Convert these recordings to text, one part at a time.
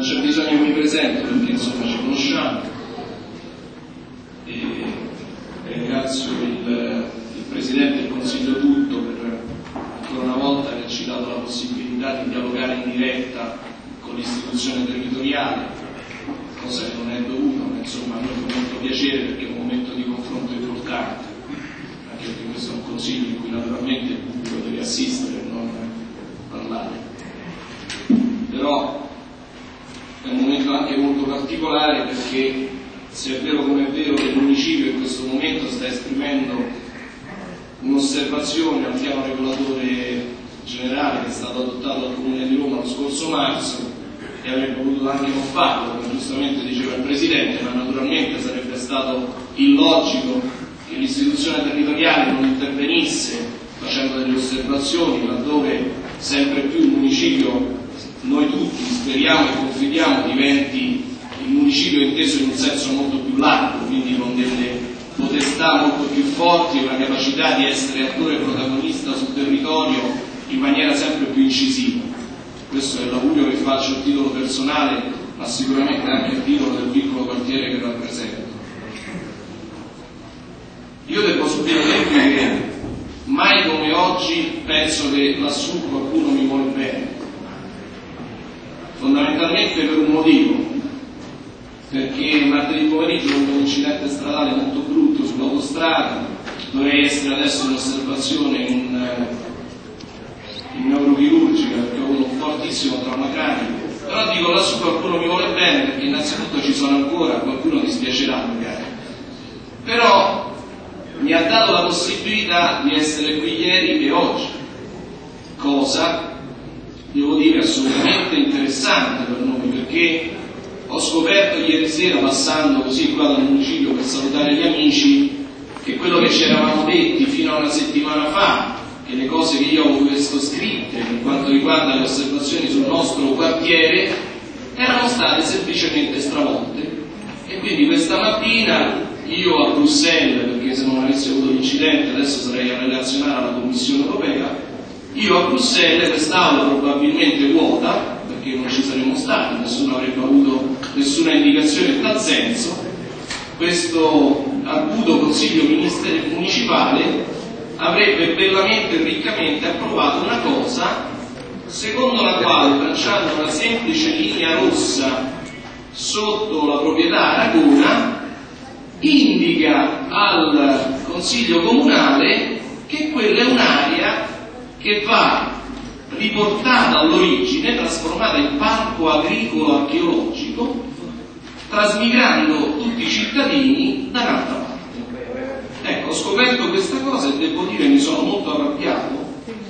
c'è bisogno che mi presento perché insomma ci conosciamo e ringrazio il Presidente del Consiglio tutto per ancora una volta che ci ha dato la possibilità di dialogare in diretta con l'istituzione territoriale, cosa che non è dovuta, ma insomma a noi fa molto piacere perché è un momento di confronto importante, anche perché questo è un consiglio in cui naturalmente il pubblico deve assistere e non parlare. Però è un momento anche molto particolare perché se è vero come è vero che il municipio in questo momento sta esprimendo un'osservazione al piano regolatore generale che è stato adottato dal Comune di Roma lo scorso marzo e avrebbe potuto anche non farlo, come giustamente diceva il Presidente, ma naturalmente sarebbe stato illogico che l'istituzione territoriale non intervenisse facendo delle osservazioni laddove sempre più il municipio, noi tutti speriamo e confidiamo, diventi il municipio inteso in un senso molto più largo, quindi con delle potestà molto più forti e una capacità di essere attore protagonista sul territorio in maniera sempre più incisiva. Questo è l'augurio che faccio a titolo personale, ma sicuramente anche a titolo del piccolo quartiere che rappresento. Io devo subito dire che mai come oggi penso che lassù qualcuno mi vuole bene, fondamentalmente per un motivo, perché martedì pomeriggio ho avuto un incidente stradale molto brutto sull'autostrada, dovrei essere adesso in osservazione in neurochirurgica perché ho avuto un fortissimo trauma cranico, però dico lassù qualcuno mi vuole bene perché innanzitutto ci sono ancora, qualcuno dispiacerà magari, però mi ha dato la possibilità di essere qui ieri e oggi, cosa devo dire assolutamente interessante per noi, perché ho scoperto ieri sera passando così qua dal municipio per salutare gli amici che quello che ci eravamo detti fino a una settimana fa, che le cose che io ho visto scritte per quanto riguarda le osservazioni sul nostro quartiere erano state semplicemente stravolte, e quindi questa mattina io a Bruxelles, perché se non avessi avuto l'incidente adesso sarei a relazionare alla Commissione Europea, io a Bruxelles, quest'aula probabilmente vuota perché non ci saremmo stati, nessuno avrebbe avuto nessuna indicazione in tal senso, questo arguto Consiglio municipale avrebbe bellamente e riccamente approvato una cosa secondo la quale, tracciando una semplice linea rossa sotto la proprietà Aragona, indica al Consiglio Comunale che quella è un'area che va riportata all'origine, trasformata in parco agricolo archeologico, trasmigrando tutti i cittadini da un'altra parte. Ecco, ho scoperto questa cosa e devo dire mi sono molto arrabbiato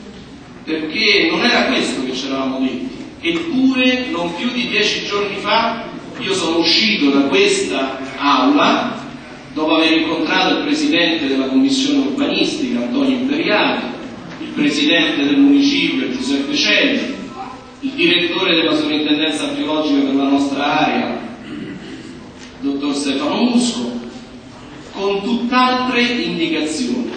perché non era questo che ci eravamo detti, eppure non più di 10 giorni fa io sono uscito da questa aula dopo aver incontrato il Presidente della Commissione Urbanistica Antonio Imperiali, il Presidente del Municipio Giuseppe Celli, il Direttore della Sovrintendenza Archeologica per la nostra area, Dottor Stefano Musco, con tutt'altre indicazioni.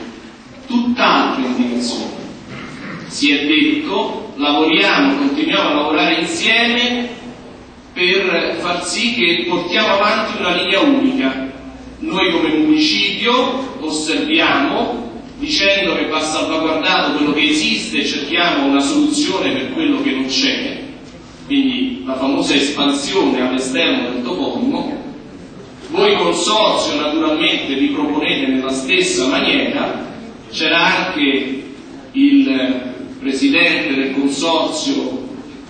Si è detto, lavoriamo, continuiamo a lavorare insieme per far sì che portiamo avanti una linea unica. Noi come municipio osserviamo, dicendo che va salvaguardato quello che esiste e cerchiamo una soluzione per quello che non c'è, quindi la famosa espansione all'esterno del toponimo. Voi consorzio naturalmente vi proponete nella stessa maniera, c'era anche il Presidente del consorzio,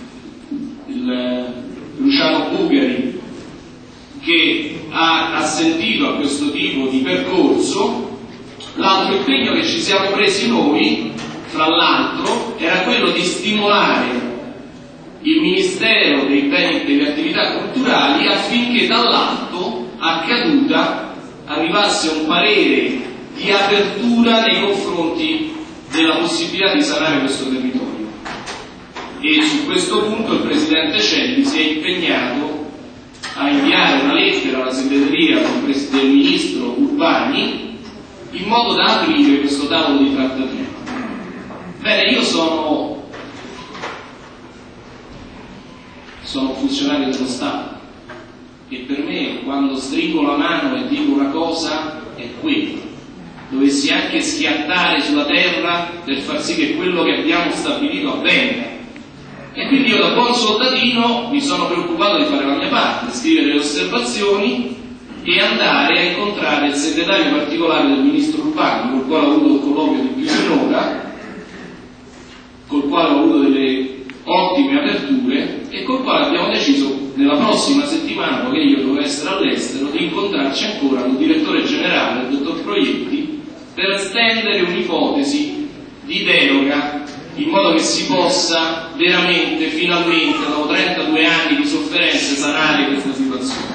il Luciano Bugari, che ha assentito a questo tipo di percorso. L'altro impegno che ci siamo presi noi, fra l'altro, era quello di stimolare il Ministero dei Beni e delle Attività Culturali affinché dall'alto a Caduta arrivasse un parere di apertura nei confronti della possibilità di sanare questo territorio. E su questo punto il Presidente Celli si è impegnato a inviare una lettera alla segreteria del Ministro Urbani in modo da aprire questo tavolo di trattativa. Bene, io sono funzionario dello Stato. E per me, quando stringo la mano e dico una cosa, è quella. Dovessi anche schiattare sulla terra per far sì che quello che abbiamo stabilito avvenga. E quindi io, da buon soldatino, mi sono preoccupato di fare la mia parte, scrivere le osservazioni e andare a incontrare il segretario particolare del ministro Urbani, col quale ho avuto un colloquio di più di un'ora, col quale ho avuto delle ottime aperture e col quale abbiamo deciso nella prossima settimana, che io dovevo essere all'estero, di incontrarci ancora con il direttore generale, il dottor Proietti, per stendere un'ipotesi di deroga in modo che si possa veramente, finalmente, dopo 32 anni di sofferenze, sanare questa situazione.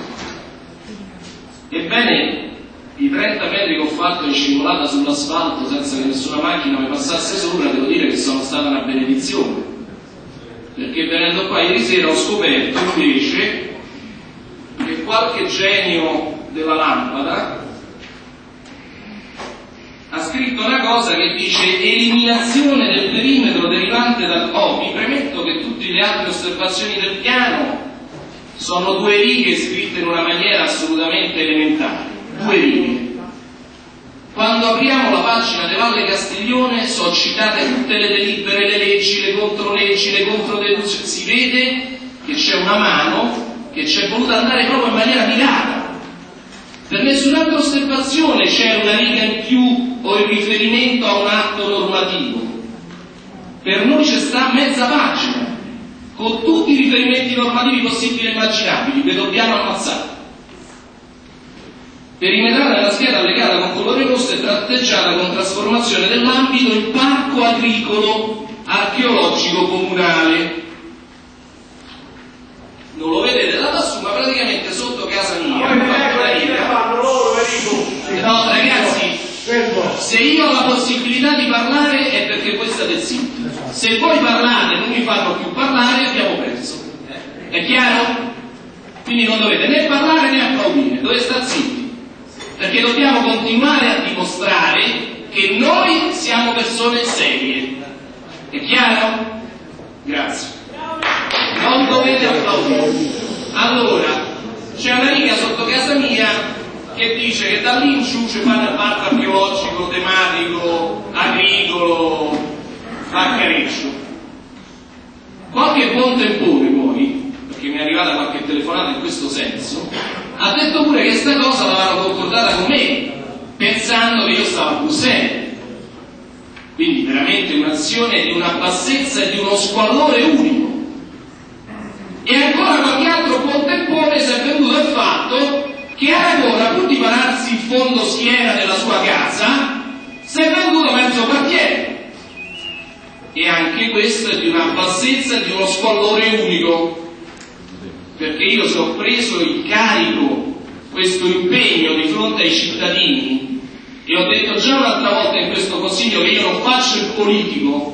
Ebbene, i 30 metri che ho fatto in scivolata sull'asfalto senza che nessuna macchina mi passasse sopra, devo dire che sono stata una benedizione, perché venendo qua ieri sera ho scoperto invece che qualche genio della lampada ha scritto una cosa che dice: eliminazione del perimetro derivante dal vi premetto che tutte le altre osservazioni del piano sono 2 righe scritte in una maniera assolutamente elementare, 2 righe. Quando apriamo la pagina di Valle Castiglione sono citate tutte le delibere, le leggi, le controleggi, le controdeduzioni. Si vede che c'è una mano che ci è voluta andare proprio in maniera mirata. Per nessun'altra osservazione c'è una riga in più o il riferimento a un atto normativo. Per noi c'è sta mezza pagina, con tutti i riferimenti normativi possibili e immaginabili, che dobbiamo ammazzare. Perimetrata nella scheda allegata con colore rosso e tratteggiata con trasformazione dell'ambito in parco agricolo archeologico comunale. Non lo vedete da lassù, ma praticamente sotto casa mia. No, ragazzi, se io ho la possibilità di parlare è perché voi state zitti. Se voi parlate e non mi fanno più parlare, abbiamo perso. È chiaro? Quindi non dovete né parlare né applaudire, dovete stare zitti, perché dobbiamo continuare a dimostrare che noi siamo persone serie. È chiaro? Grazie. Non dovete applaudire. Allora, c'è una riga sotto casa mia che dice che da lì in giù ci fanno il parco archeologico, tematico, agricolo, bancareccio. Qualche buon tempore poi, perché mi è arrivata qualche telefonata in questo senso, ha detto pure che questa cosa l'avevano concordata con me, pensando che io stavo a Bruxelles. Quindi veramente un'azione di una bassezza e di uno squallore unico. E ancora qualche altro buon tempore si è venduto il fatto che ancora, pur di pararsi il fondo schiena della sua casa, si è venduto mezzo quartiere. E anche questo è di una bassezza e di uno squallore unico, perché io se ho preso il carico, questo impegno di fronte ai cittadini, e ho detto già un'altra volta in questo consiglio che io non faccio il politico,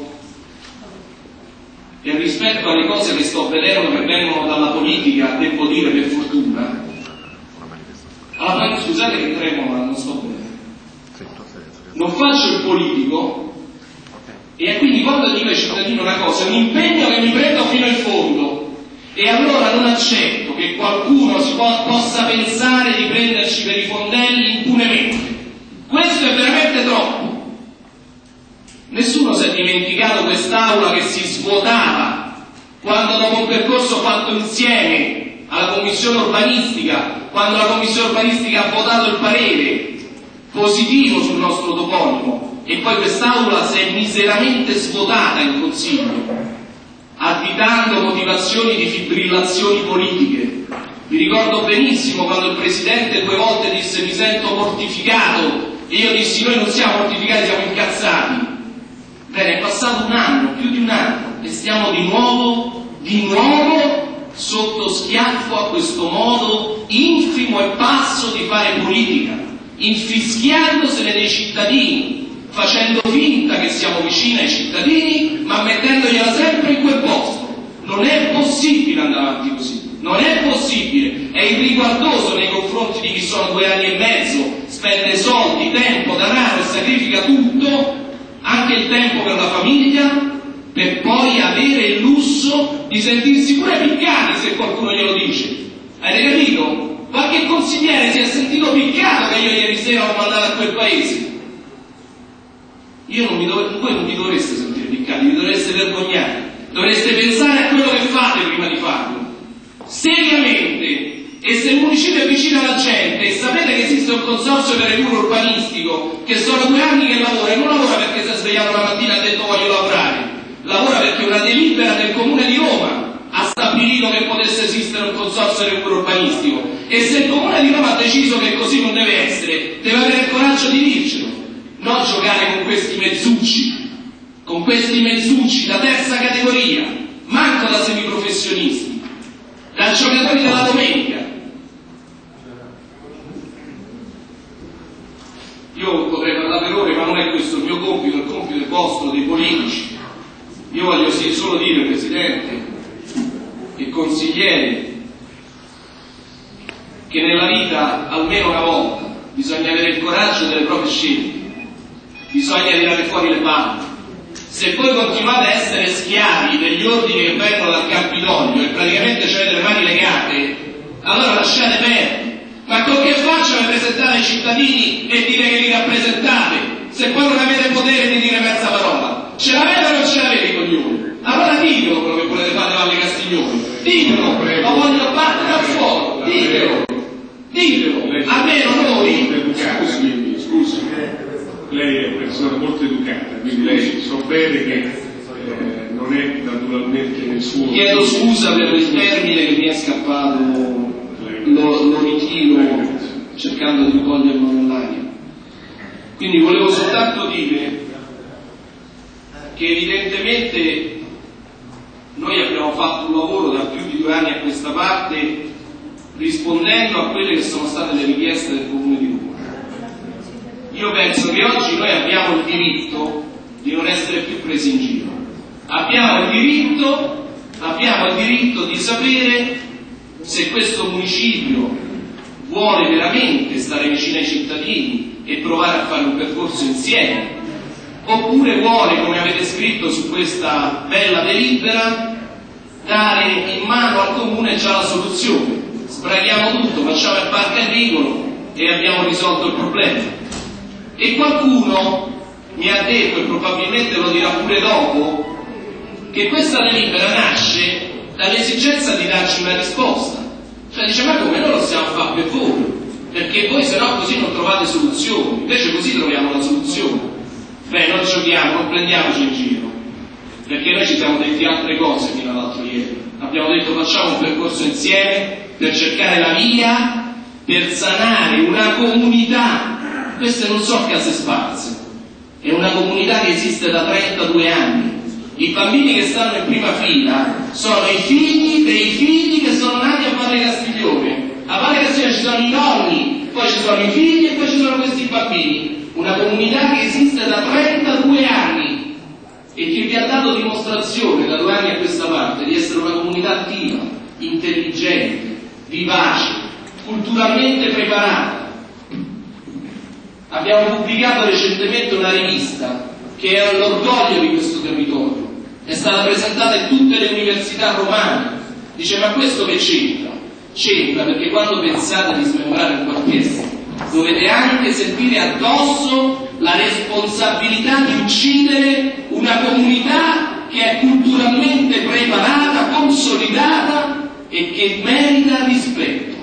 e rispetto alle cose che sto vedendo che vengono dalla politica, devo dire per fortuna, allora, scusate che tremola, non sto bene, non faccio il politico, e quindi quando dico ai cittadini una cosa è un impegno che mi prendo fino in fondo, e allora non accetto che qualcuno possa pensare di prenderci per i fondelli impunemente. Questo è veramente troppo. Nessuno si è dimenticato quest'aula che si svuotava quando, dopo un percorso fatto insieme alla commissione urbanistica, quando la commissione urbanistica ha votato il parere positivo sul nostro toponimo, e poi quest'aula si è miseramente svuotata in consiglio, additando motivazioni di fibrillazioni politiche. Mi ricordo benissimo quando il Presidente 2 volte disse: mi sento mortificato, e io dissi: noi non siamo mortificati, siamo incazzati. Bene, è passato un anno, più di un anno, e stiamo di nuovo sotto schiaffo a questo modo infimo e basso di fare politica, infischiandosene dei cittadini, facendo finta che siamo vicini ai cittadini, ma mettendogliela sempre in quel posto. Non è possibile andare avanti così, non è possibile, è irriguardoso nei confronti di chi sono 2 anni e mezzo, spende soldi, tempo, denaro e sacrifica tutto, anche il tempo per la famiglia, per poi avere il lusso lusso di sentirsi pure piccati se qualcuno glielo dice. Avete capito? Qualche consigliere si è sentito piccato che io ieri sera ho mandato a quel paese. Voi non vi dovreste sentire piccati, vi dovreste vergognare, dovreste pensare a quello che fate prima di farlo, seriamente. E se il municipio è vicino alla gente e sapete che esiste un consorzio per il recupero urbanistico che sono 2 anni che lavora, e non lavora perché si è svegliato la mattina e ha detto voglio lavorare, lavora perché una delibera del Comune di Roma ha stabilito che potesse esistere un consorzio per il recupero urbanistico, e se il Comune di Roma ha deciso che così non deve essere, deve avere il coraggio di dircelo, non giocare con questi mezzucci da terza categoria, manco da semiprofessionisti, da giocatori della domenica. Io potrei parlare per ore, ma non è questo il mio compito, il compito è vostro, dei politici. Io voglio solo dire, Presidente e consiglieri, che nella vita almeno una volta bisogna avere il coraggio delle proprie scelte, bisogna tirare fuori le palle. Se voi continuate a essere schiavi degli ordini che vengono dal Campidoglio e praticamente avete le mani legate, allora lasciate perdere. Ma con che faccia per presentare ai cittadini e dire che li rappresentate, se poi non avete potere di dire mezza parola? Ce l'avete o non ce l'avete i coglioni? Allora ditelo quello che volete fare Valle Castiglione, ditelo, lo voglio battere al fuoco, ditelo, almeno noi. Scusi, lei è una persona molto educata, quindi lei so bene che non è naturalmente nel suo... Chiedo scusa per il termine che mi è scappato. Lo ritiro cercando di coglierlo nell'aria. Quindi volevo soltanto dire che evidentemente noi abbiamo fatto un lavoro da più di 2 anni a questa parte rispondendo a quelle che sono state le richieste del Comune di Roma. Io penso che oggi noi abbiamo il diritto di non essere più presi in giro, abbiamo il diritto di sapere se questo municipio vuole veramente stare vicino ai cittadini e provare a fare un percorso insieme, oppure vuole, come avete scritto su questa bella delibera, dare in mano al comune già la soluzione. Sbraghiamo tutto, facciamo il parco agricolo e abbiamo risolto il problema. E qualcuno mi ha detto, e probabilmente lo dirà pure dopo, che questa delibera nasce dall'esigenza di darci una risposta. Cioè dice, ma come, noi lo stiamo a fare per voi, perché voi se no così non trovate soluzioni, invece così troviamo la soluzione. Beh, non giochiamo, non prendiamoci in giro, perché noi ci siamo detti altre cose fino all'altro ieri. Abbiamo detto facciamo un percorso insieme per cercare la via, per sanare una comunità. Queste non sono case sparse, è una comunità che esiste da 32 anni. I bambini che stanno in prima fila sono i figli dei figli che sono nati a Valle Castiglione. A Valle Castiglione ci sono i nonni, poi ci sono i figli e poi ci sono questi bambini. Una comunità che esiste da 32 anni e che vi ha dato dimostrazione da 2 anni a questa parte di essere una comunità attiva, intelligente, vivace, culturalmente preparata. Abbiamo pubblicato recentemente una rivista che è l'orgoglio di questo territorio, è stata presentata in tutte le università romane. Dice, ma questo che c'entra? C'entra perché quando pensate di smembrare un quartiere dovete anche sentire addosso la responsabilità di uccidere una comunità che è culturalmente preparata, consolidata e che merita rispetto.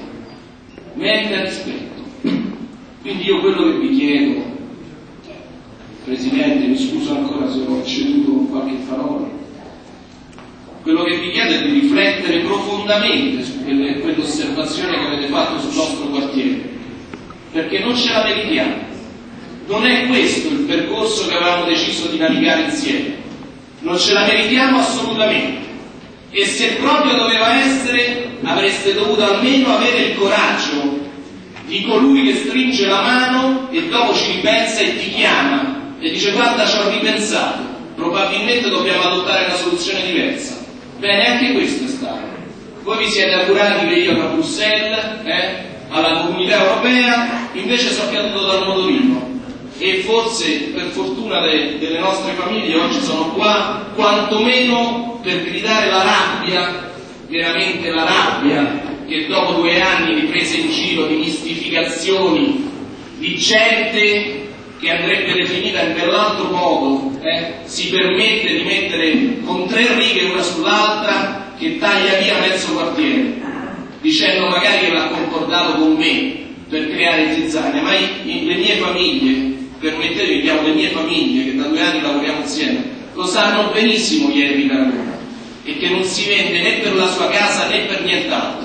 Quindi io quello che vi chiedo, Presidente, mi scuso ancora se ho ceduto qualche parola, quello che vi chiedo è di riflettere profondamente su quell'osservazione che avete fatto sul nostro quartiere, perché non ce la meritiamo. Non è questo il percorso che avevamo deciso di navigare insieme, non ce la meritiamo assolutamente, e se proprio doveva essere avreste dovuto almeno avere il coraggio di colui che stringe la mano e dopo ci ripensa e ti chiama e dice guarda ci ho ripensato, probabilmente dobbiamo adottare una soluzione diversa. Bene, anche questo è stato. Voi vi siete augurati che io da Bruxelles alla Comunità Europea invece sono caduto dal motorino. e forse per fortuna delle nostre famiglie oggi sono qua quantomeno per gridare la rabbia, veramente la rabbia, che dopo 2 anni di prese in giro, di mistificazioni, di gente che andrebbe definita in quell'altro modo, si permette di mettere con 3 righe una sull'altra che taglia via mezzo quartiere, dicendo magari che l'ha concordato con me per creare zizzania, ma le mie famiglie, permettetemi, chiamo le mie famiglie che da 2 anni lavoriamo insieme, lo sanno benissimo chi è Enrico Aragona e che non si vende né per la sua casa né per nient'altro.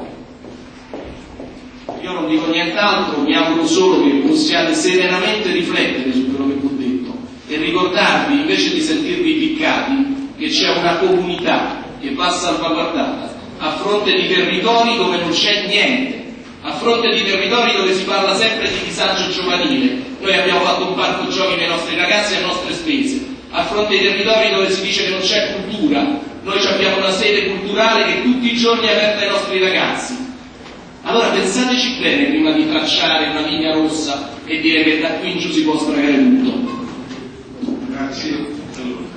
Io non dico nient'altro, mi auguro solo che possiate serenamente riflettere su quello che vi ho detto e ricordarvi, invece di sentirvi piccati, che c'è una comunità che va salvaguardata a fronte di territori dove non c'è niente, a fronte di territori dove si parla sempre di disagio giovanile. Noi abbiamo fatto un parco giochi per i nostri ragazzi a nostre spese, a fronte di territori dove si dice che non c'è cultura. Noi abbiamo una sede culturale che tutti i giorni è aperta ai nostri ragazzi. Allora pensateci bene prima di tracciare una linea rossa e dire che da qui in giù si può stragare tutto. Grazie.